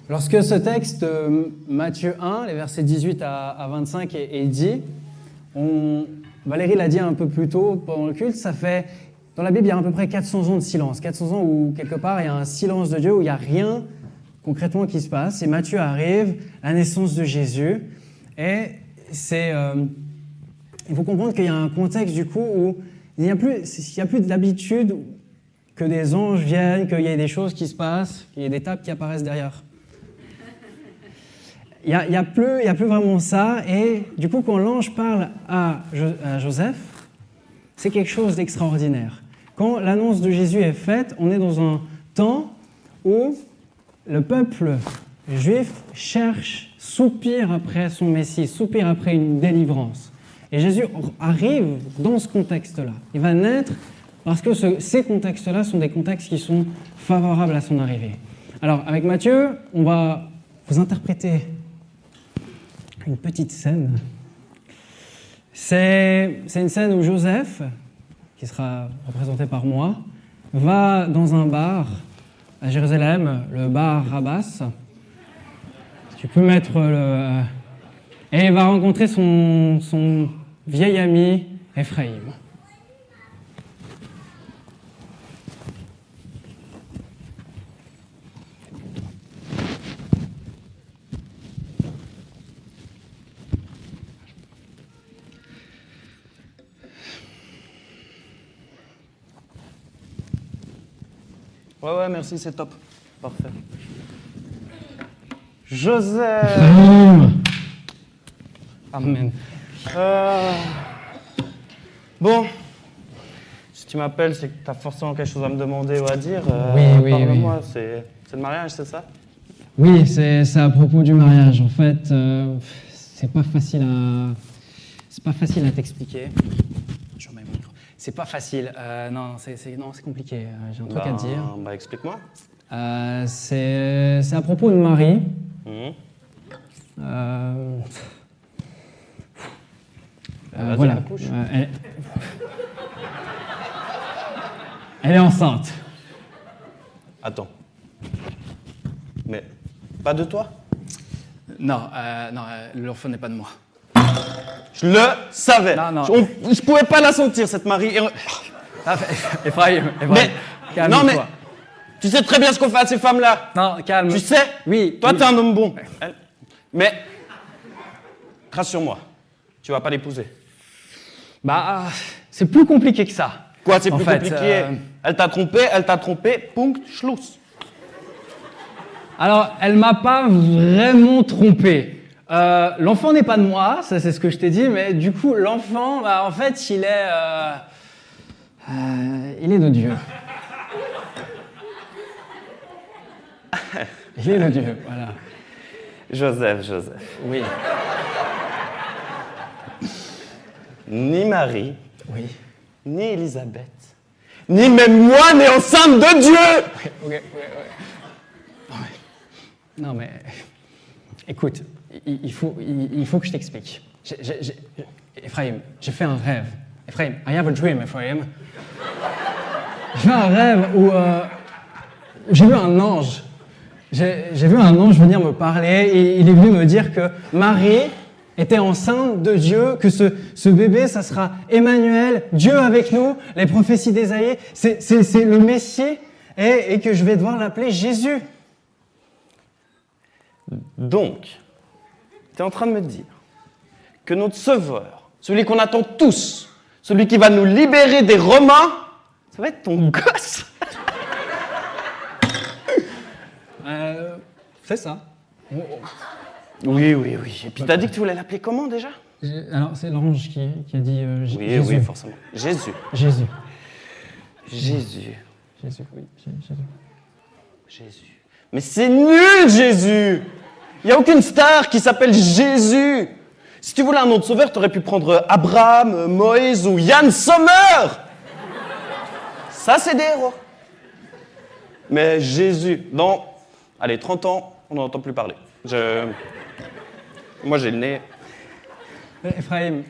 Lorsque ce texte, Matthieu 1, les versets 18 à 25, est dit, Valérie l'a dit un peu plus tôt pendant le culte, dans la Bible, il y a à peu près 400 ans de silence. 400 ans où, quelque part, il y a un silence de Dieu, où il n'y a rien concrètement qui se passe. Et Matthieu arrive, la naissance de Jésus. Et il faut comprendre qu'il y a un contexte, du coup, où il n'y a plus d'habitude que des anges viennent, qu'il y ait des choses qui se passent, qu'il y ait des tables qui apparaissent derrière. Il y a plus vraiment ça. Et du coup, quand l'ange parle à Joseph, c'est quelque chose d'extraordinaire. Quand l'annonce de Jésus est faite, on est dans un temps où le peuple juif soupire après son Messie, soupire après une délivrance. Et Jésus arrive dans ce contexte-là. Il va naître parce que ces contextes-là sont des contextes qui sont favorables à son arrivée. Alors, avec Matthieu, on va vous interpréter une petite scène. C'est une scène où Joseph, qui sera représenté par moi, va dans un bar à Jérusalem, le bar Rabbas. Tu peux mettre le... Et il va rencontrer son vieil ami Ephraïm. Ouais, merci, c'est top. Parfait. Joseph. Amen. Bon, si tu m'appelles, c'est que tu as forcément quelque chose à me demander ou à dire. Oui. Parle-moi, c'est le mariage, c'est ça? Oui, c'est à propos du mariage. En fait, c'est pas facile à t'expliquer. Je remets mon micro. C'est pas facile. Non, c'est compliqué. J'ai un truc à te dire. Bah, explique-moi. C'est à propos de Marie. Voilà. Elle est enceinte. Attends. Mais pas de toi? Non, l'enfant n'est pas de moi. Je le savais. Non. Je pouvais pas la sentir, cette Marie. Ephraïm, Mais, calme-toi. non, mais tu sais très bien ce qu'on fait à ces femmes-là. Non, calme. Tu sais? Oui. Toi, t'es un homme bon. Mais, rassure-moi, tu vas pas l'épouser. Bah, c'est plus compliqué que ça. Quoi, c'est plus compliqué? Elle t'a trompé, punkt, schluss. Alors, elle m'a pas vraiment trompé. L'enfant n'est pas de moi, ça c'est ce que je t'ai dit, mais du coup, l'enfant, bah, en fait, il est de Dieu. Il est de Dieu, voilà. Joseph. Oui. Ni Marie, Oui. ni Élisabeth, ni même moi n'est enceinte de Dieu. Ok. Non mais, écoute, il faut que je t'explique. Ephraïm, j'ai fait un rêve. Ephraïm, I have a dream, Ephraïm. J'ai fait un rêve où j'ai vu un ange. J'ai vu un ange venir me parler et il est venu me dire que Marie était enceinte de Dieu, que ce bébé, ça sera Emmanuel, Dieu avec nous, les prophéties d'Ésaïe, c'est le Messie et que je vais devoir l'appeler Jésus. Donc, tu es en train de me dire que notre Sauveur, celui qu'on attend tous, celui qui va nous libérer des Romains, ça va être ton gosse. C'est ça. Oui. Et puis t'as dit que tu voulais l'appeler comment déjà? Alors, c'est l'ange qui a dit Jésus. Oui, forcément. Jésus. Jésus. Jésus. Jésus. Mais c'est nul, Jésus! Il n'y a aucune star qui s'appelle Jésus! Si tu voulais un autre sauveur, tu aurais pu prendre Abraham, Moïse ou Yann Sommer! Ça, c'est des héros. Mais Jésus, dans, 30 ans, on n'en entend plus parler. Moi, j'ai le nez. Ephraïm,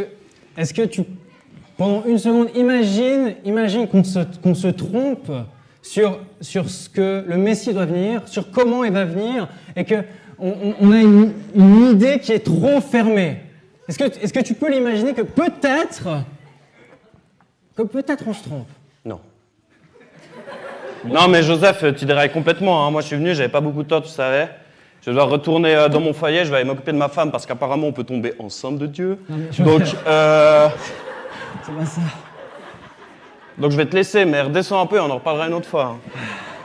est-ce que tu... Pendant une seconde, imagine qu'on se trompe sur ce que le Messie doit venir, sur comment il va venir, et qu'on a une idée qui est trop fermée. Est-ce que tu peux l'imaginer que peut-être on se trompe? Non. Non, mais Joseph, tu dérailles complètement. Hein. Moi, je suis venu, j'avais pas beaucoup de temps, tu savais. Je dois retourner dans mon foyer, je vais aller m'occuper de ma femme parce qu'apparemment, on peut tomber enceinte de Dieu. Non, Donc, c'est pas ça. Donc, je vais te laisser, mais redescends un peu, on en reparlera une autre fois. Hein.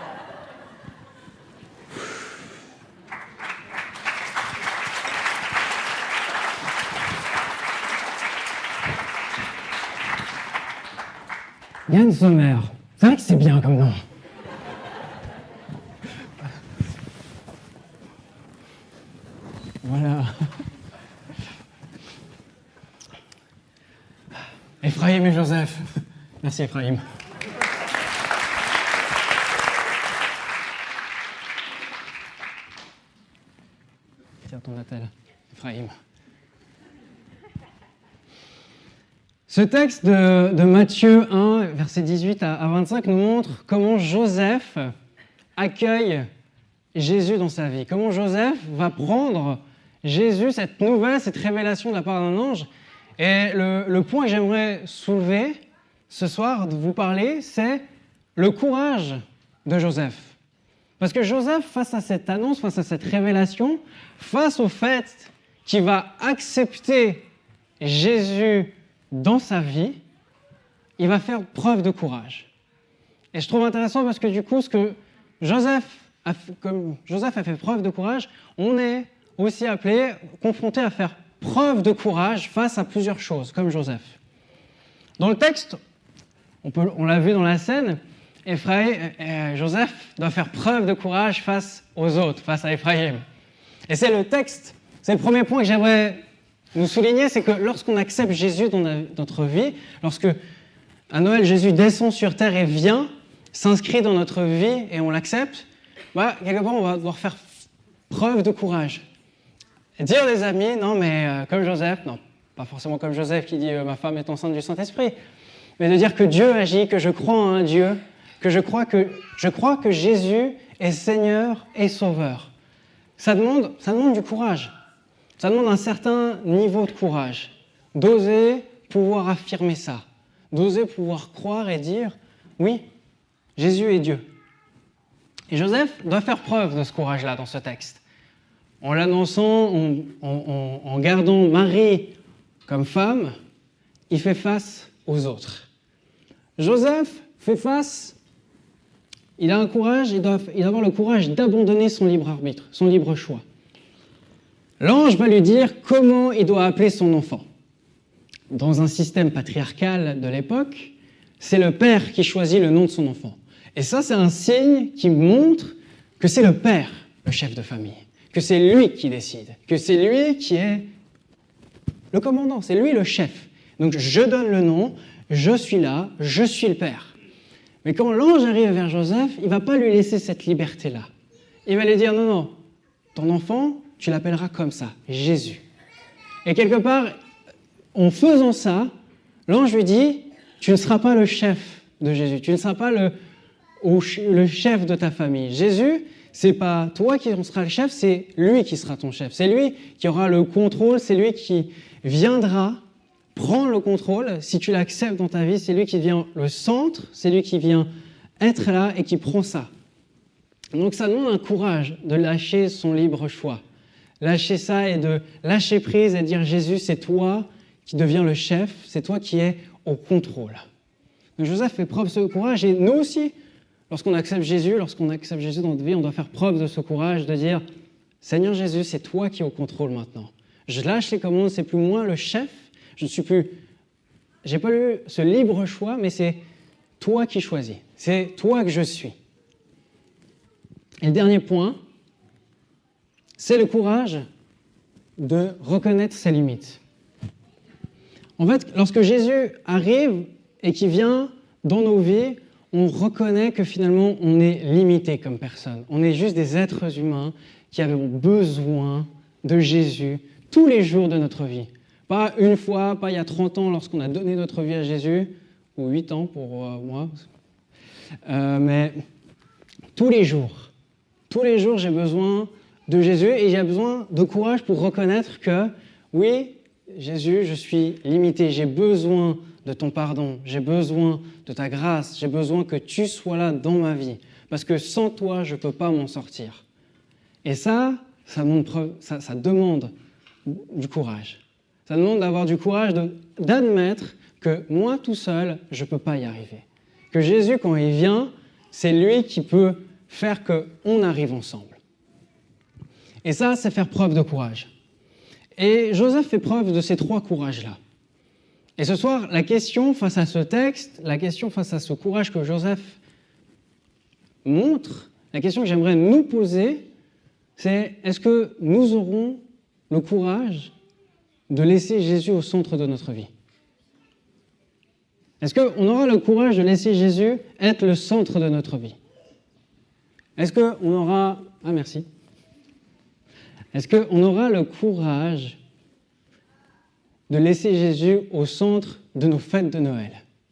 Yann Sommer. C'est vrai que c'est bien comme nom. Voilà. Ephraïm et Joseph. Merci Ephraïm. Tiens ton attel, Ephraïm. Ce texte de Matthieu 1, versets 18 à 25, nous montre comment Joseph accueille Jésus dans sa vie. Comment Joseph va prendre Jésus, cette nouvelle, cette révélation de la part d'un ange. Et le point que j'aimerais soulever ce soir, de vous parler, c'est le courage de Joseph. Parce que Joseph, face à cette annonce, face à cette révélation, face au fait qu'il va accepter Jésus dans sa vie, il va faire preuve de courage. Et je trouve intéressant parce que du coup, comme Joseph a fait preuve de courage, on est aussi appelé, confronté à faire preuve de courage face à plusieurs choses, comme Joseph. Dans le texte, on l'a vu dans la scène, Joseph doit faire preuve de courage face aux autres, face à Ephraïm. Et c'est le texte, c'est le premier point que j'aimerais nous souligner, c'est que lorsqu'on accepte Jésus dans notre vie, lorsque à Noël, Jésus descend sur terre et vient, s'inscrit dans notre vie et on l'accepte, quelque part, on va devoir faire preuve de courage. Et dire des amis, non mais comme Joseph, non, pas forcément comme Joseph qui dit ma femme est enceinte du Saint-Esprit, mais de dire que Dieu agit, que je crois en un Dieu, que je crois que Jésus est Seigneur et Sauveur. Ça demande du courage. Ça demande un certain niveau de courage, d'oser pouvoir affirmer ça, d'oser pouvoir croire et dire « Oui, Jésus est Dieu ». Et Joseph doit faire preuve de ce courage-là dans ce texte. En l'annonçant, en gardant Marie comme femme, il fait face aux autres. Joseph fait face, il a un courage, il doit avoir le courage d'abandonner son libre arbitre, son libre choix. L'ange va lui dire comment il doit appeler son enfant. Dans un système patriarcal de l'époque, c'est le père qui choisit le nom de son enfant. Et ça, c'est un signe qui montre que c'est le père, le chef de famille, que c'est lui qui décide, que c'est lui qui est le commandant, c'est lui le chef. Donc je donne le nom, je suis là, je suis le père. Mais quand l'ange arrive vers Joseph, il ne va pas lui laisser cette liberté-là. Il va lui dire non, non, ton enfant, tu l'appelleras comme ça, Jésus. Et quelque part, en faisant ça, l'ange lui dit, tu ne seras pas le chef de Jésus, tu ne seras pas le chef de ta famille. Jésus, c'est pas toi qui en sera le chef, c'est lui qui sera ton chef. C'est lui qui aura le contrôle, c'est lui qui viendra prendre le contrôle. Si tu l'acceptes dans ta vie, c'est lui qui devient le centre, c'est lui qui vient être là et qui prend ça. Donc ça demande un courage de lâcher son libre choix. Lâcher ça et de lâcher prise et dire Jésus, c'est toi qui deviens le chef, c'est toi qui es au contrôle. Donc Joseph fait preuve de ce courage et nous aussi, lorsqu'on accepte Jésus dans notre vie, on doit faire preuve de ce courage de dire Seigneur Jésus, c'est toi qui es au contrôle maintenant. Je lâche les commandes, c'est plus moi le chef, j'ai pas eu ce libre choix, mais c'est toi qui choisis, c'est toi que je suis. Et le dernier point, c'est le courage de reconnaître ses limites. En fait, lorsque Jésus arrive et qu'il vient dans nos vies, on reconnaît que finalement, on est limité comme personne. On est juste des êtres humains qui avons besoin de Jésus tous les jours de notre vie. Pas une fois, pas il y a 30 ans lorsqu'on a donné notre vie à Jésus, ou 8 ans pour moi. Mais tous les jours, j'ai besoin de Jésus et j'ai besoin de courage pour reconnaître que, oui, Jésus, je suis limité, j'ai besoin de ton pardon, j'ai besoin de ta grâce, j'ai besoin que tu sois là dans ma vie, parce que sans toi, je ne peux pas m'en sortir. Et ça demande du courage. Ça demande d'avoir du courage d'admettre que moi tout seul, je ne peux pas y arriver. Que Jésus, quand il vient, c'est lui qui peut faire qu'on arrive ensemble. Et ça, c'est faire preuve de courage. Et Joseph fait preuve de ces 3 courages-là. Et ce soir, la question face à ce texte, la question face à ce courage que Joseph montre, la question que j'aimerais nous poser, c'est est-ce que nous aurons le courage de laisser Jésus au centre de notre vie? Est-ce qu'on aura le courage de laisser Jésus être le centre de notre vie? Est-ce qu'on aura... Ah, merci. Est-ce qu'on aura le courage de laisser Jésus au centre de nos fêtes de Noël?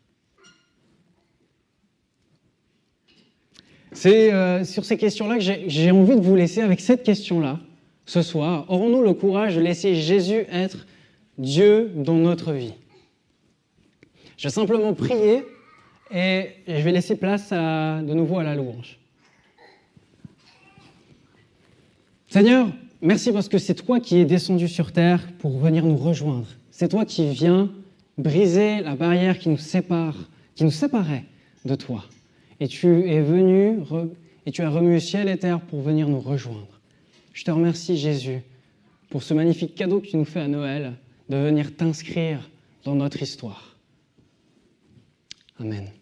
C'est sur ces questions-là que j'ai envie de vous laisser avec cette question-là ce soir. Aurons-nous le courage de laisser Jésus être Dieu dans notre vie? Je vais simplement prier et je vais laisser place de nouveau à la louange. Seigneur, merci parce que c'est toi qui es descendu sur terre pour venir nous rejoindre. C'est toi qui viens briser la barrière qui nous séparait de toi. Et tu es venu et tu as remué ciel et terre pour venir nous rejoindre. Je te remercie, Jésus, pour ce magnifique cadeau que tu nous fais à Noël, de venir t'inscrire dans notre histoire. Amen.